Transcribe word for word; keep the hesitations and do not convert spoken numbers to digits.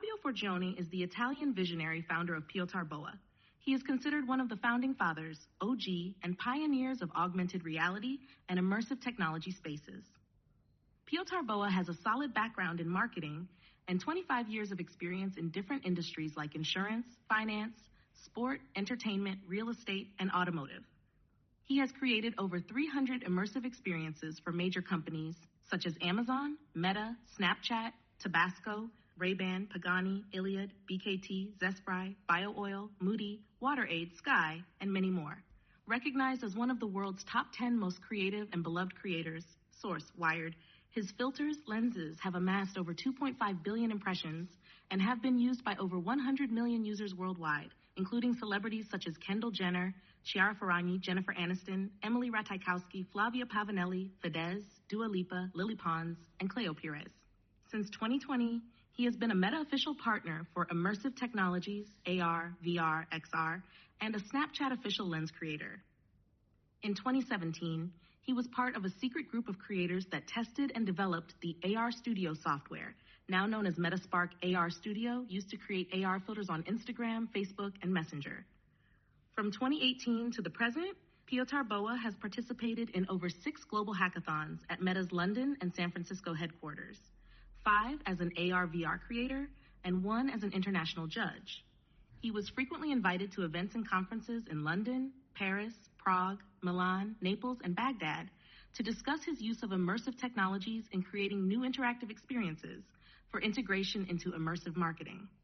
Fabio Forgione is the Italian visionary founder of Piotr Boa. He is considered one of the founding fathers, O G, and pioneers of augmented reality and immersive technology spaces. Piotr Boa has a solid background in marketing and twenty-five years of experience in different industries like insurance, finance, sport, entertainment, real estate, and automotive. He has created over three hundred immersive experiences for major companies such as Amazon, Meta, Snapchat, Tabasco, Ray-Ban, Pagani, Iliad, B K T, Zespri, BioOil, Moody, WaterAid, Sky, and many more. Recognized as one of the world's top ten most creative and beloved creators, source Wired, his filters, lenses have amassed over two point five billion impressions and have been used by over one hundred million users worldwide, including celebrities such as Kendall Jenner, Chiara Ferragni, Jennifer Aniston, Emily Ratajkowski, Flavia Pavanelli, Fedez, Dua Lipa, Lily Pons, and Cleo Pires. Since twenty twenty, he has been a Meta official partner for Immersive Technologies, A R, V R, X R, and a Snapchat official lens creator. In twenty seventeen, he was part of a secret group of creators that tested and developed the A R Studio software, now known as Metaspark A R Studio, used to create A R filters on Instagram, Facebook, and Messenger. From twenty eighteen to the present, Piotr Boa has participated in over six global hackathons at Meta's London and San Francisco headquarters, five as an A R V R creator, and one as an international judge. He was frequently invited to events and conferences in London, Paris, Prague, Milan, Naples, and Baghdad to discuss his use of immersive technologies in creating new interactive experiences for integration into immersive marketing.